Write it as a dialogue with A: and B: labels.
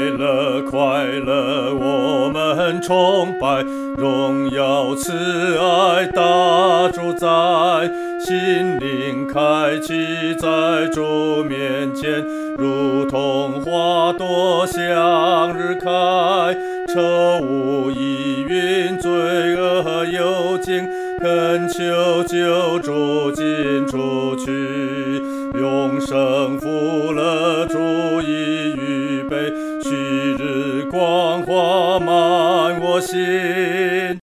A: 乐，快乐，我们崇拜，荣耀慈爱大主宰，心灵开启在主面前，如同花朵向日开，愁无疑云，罪恶有尽，恳求救主进出去，永生福乐主